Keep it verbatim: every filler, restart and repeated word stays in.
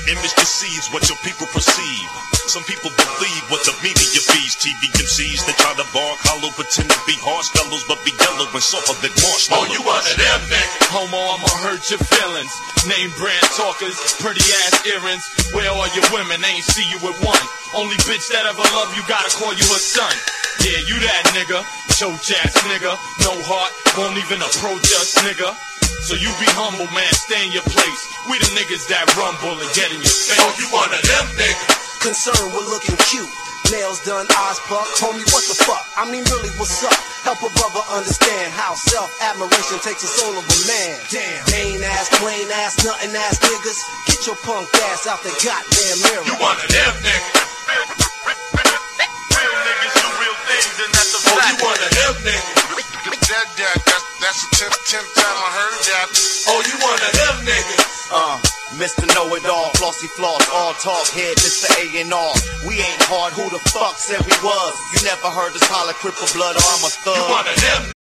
image deceives what your people perceive. Some people believe what the media feeds. T V M Cs that try to bark hollow, pretend to be harsh fellows, but be yellow and softer than marshmallows. Oh, you one of them, nigga. Homo, I'ma hurt your feelings. Name brand talkers, pretty ass earrings. Where are your women? They ain't see you with one. Only bitch that ever love you gotta call you her son. Yeah, you that nigga. Choke ass nigga. No heart, won't even approach us, nigga. So you be humble, man, stay in your place. We the niggas that rumble and get in your face. Oh, you one of them, nigga. Concerned with looking cute. Nails done, eyes plucked. Homie, what the fuck? I mean, really, what's up? Help a brother understand how self-admiration takes the soul of a man. Damn. Vain ass, plain ass, nothing ass niggas. Get your punk ass out the goddamn mirror. You one of them, nigga. Real niggas do real things, and that's a fact. Oh, you one of them, nigga. That, that, that's, that's the tenth, tenth time I heard that. Oh, you one of them, niggas. Uh, Mister Know-It-All, Flossy Floss, all talk head, Mister A and R. We ain't hard, who the fuck said we was? You never heard us holler cripple blood or I'm a thug. You one of them.